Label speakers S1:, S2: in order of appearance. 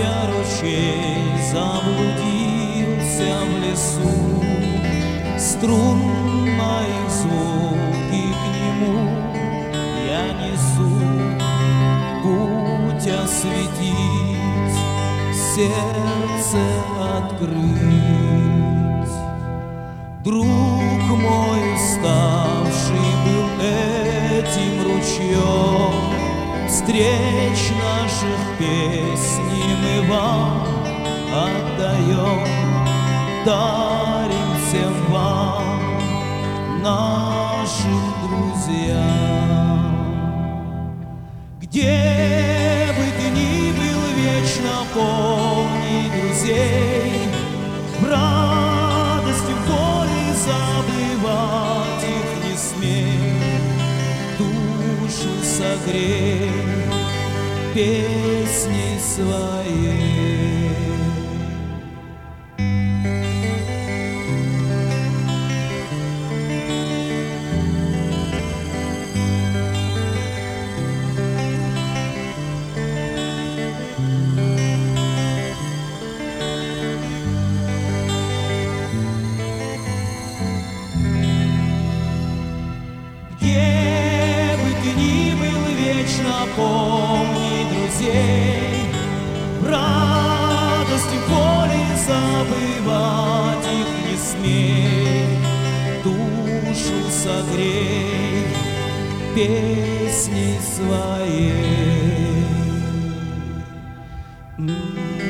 S1: я ручей, заблудился в лесу, струн моих звуки к нему я несу. Путь осветить, сердце открыть. Друг мой уставший был этим ручьем, встреч наших песни мы вам отдаем, дарим всем вам, нашим друзьям. Где бы ты ни был, вечно помни друзей, в радости, в горе забывать их не смей. Душу согрей песней своей. Помни друзей, в радости, в горе забывать их не смей. Душу согрей песней своей.